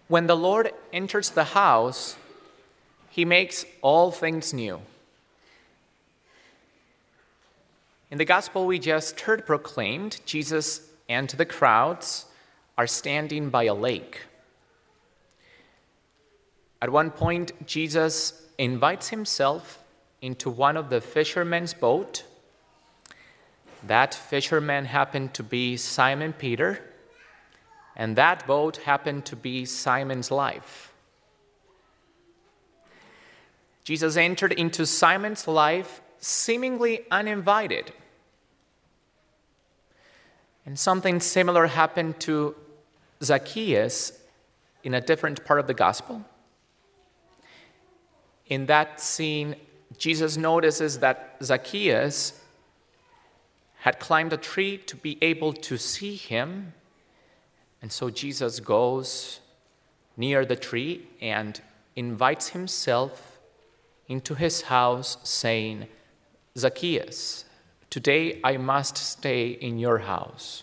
When the Lord enters the house, he makes all things new. In the gospel we just heard proclaimed, Jesus and the crowds are standing by a lake. At one point, Jesus invites himself into one of the fishermen's boat. That fisherman happened to be Simon Peter, and that boat happened to be Simon's life. Jesus entered into Simon's life seemingly uninvited. And something similar happened to Zacchaeus in a different part of the gospel. In that scene, Jesus notices that Zacchaeus had climbed a tree to be able to see him. And so Jesus goes near the tree and invites himself into his house, saying, "Zacchaeus, today I must stay in your house."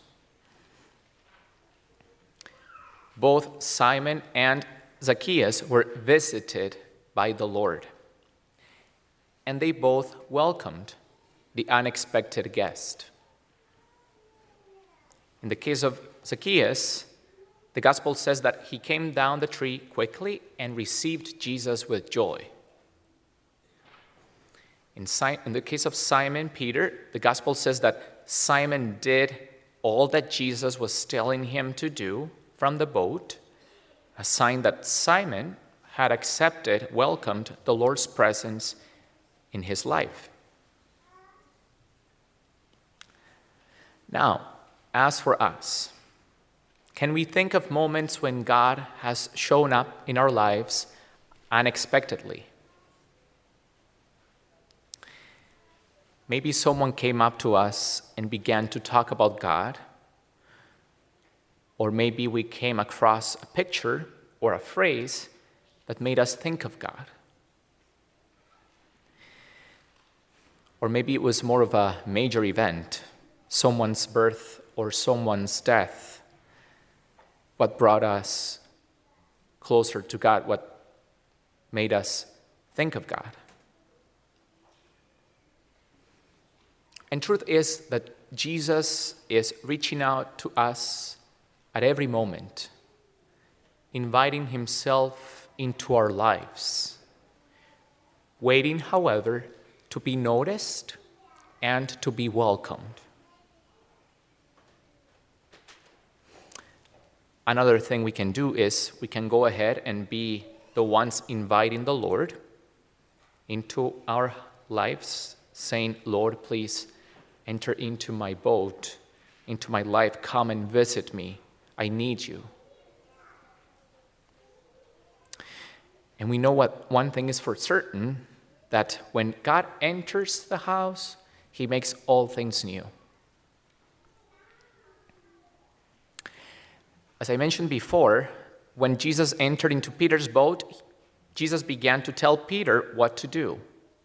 Both Simon and Zacchaeus were visited by the Lord, and they both welcomed the unexpected guest. In the case of Zacchaeus, the gospel says that he came down the tree quickly and received Jesus with joy. In the case of Simon Peter, the gospel says that Simon did all that Jesus was telling him to do from the boat, a sign that Simon had accepted, welcomed the Lord's presence in his life. Now, as for us, can we think of moments when God has shown up in our lives unexpectedly? Maybe someone came up to us and began to talk about God, or maybe we came across a picture or a phrase that made us think of God. Or maybe it was more of a major event, someone's birth or someone's death, what brought us closer to God, what made us think of God. And truth is that Jesus is reaching out to us at every moment, inviting himself into our lives, waiting, however, to be noticed and to be welcomed. Another thing we can do is we can go ahead and be the ones inviting the Lord into our lives, saying, "Lord, please enter into my boat, into my life. Come and visit me. I need you." And we know what one thing is for certain, that when God enters the house, he makes all things new. As I mentioned before, when Jesus entered into Peter's boat, Jesus began to tell Peter what to do.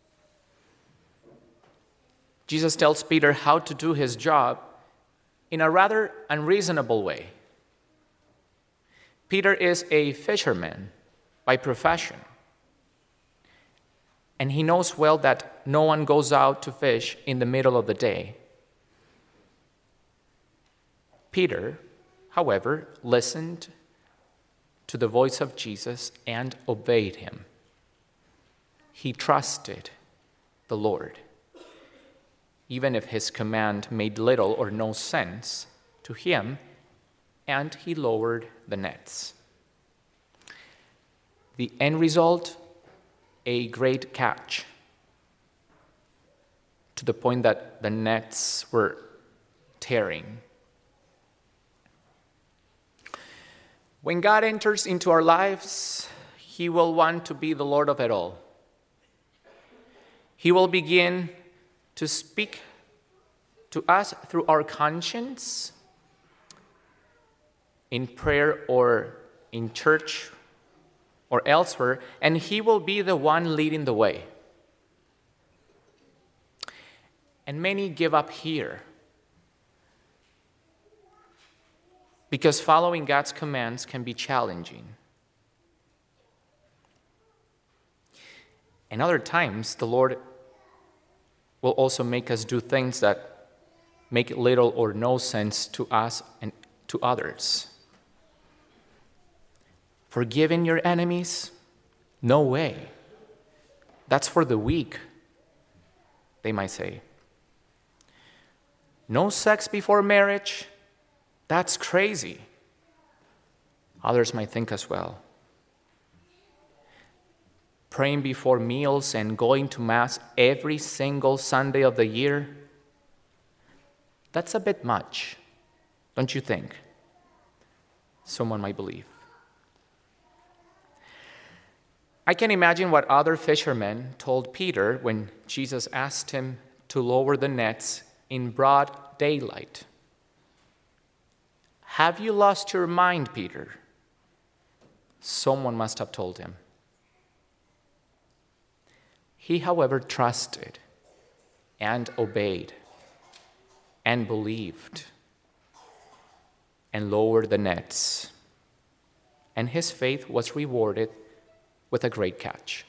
Jesus tells Peter how to do his job in a rather unreasonable way. Peter is a fisherman by profession, and he knows well that no one goes out to fish in the middle of the day. Peter, however, listened to the voice of Jesus and obeyed him. He trusted the Lord, even if his command made little or no sense to him, and he lowered the nets. The end result, a great catch, to the point that the nets were tearing. When God enters into our lives, he will want to be the Lord of it all. He will begin to speak to us through our conscience, in prayer or in church or elsewhere, and he will be the one leading the way. And many give up here, because following God's commands can be challenging. And other times, the Lord will also make us do things that make little or no sense to us and to others. Forgiving your enemies? No way. That's for the weak, they might say. No sex before marriage? That's crazy. Others might think as well. Praying before meals and going to Mass every single Sunday of the year? That's a bit much, don't you think? Someone might believe. I can imagine what other fishermen told Peter when Jesus asked him to lower the nets in broad daylight. Have you lost your mind, Peter? Someone must have told him. He, however, trusted and obeyed and believed and lowered the nets. And his faith was rewarded with a great catch.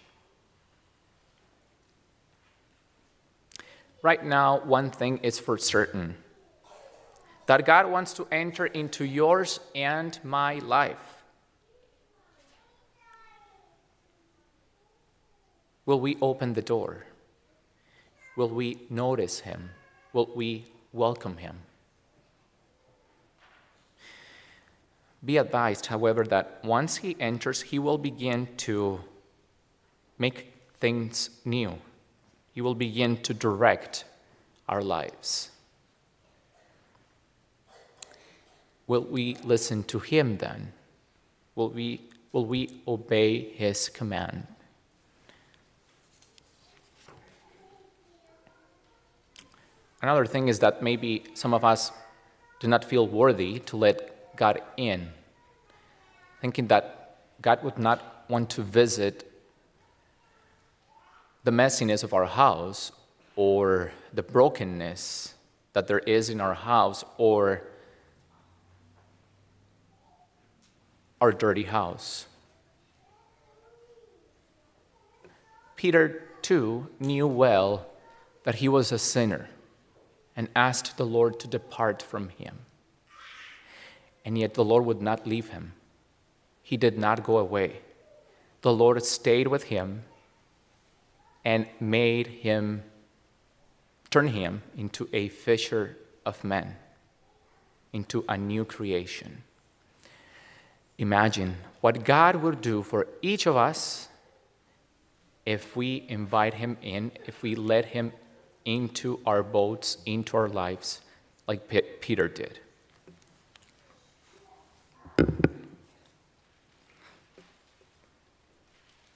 Right now, one thing is for certain, that God wants to enter into yours and my life. Will we open the door? Will we notice him? Will we welcome him? Be advised, however, that once he enters, he will begin to make things new. He will begin to direct our lives. Will we listen to him then? Will we obey his command? Another thing is that maybe some of us do not feel worthy to let God in, thinking that God would not want to visit the messiness of our house or the brokenness that there is in our house or our dirty house. Peter, too, knew well that he was a sinner and asked the Lord to depart from him. And yet the Lord would not leave him. He did not go away. The Lord stayed with him and turned him into a fisher of men, into a new creation. Imagine what God would do for each of us if we invite him in, if we let him into our boats, into our lives, like Peter did.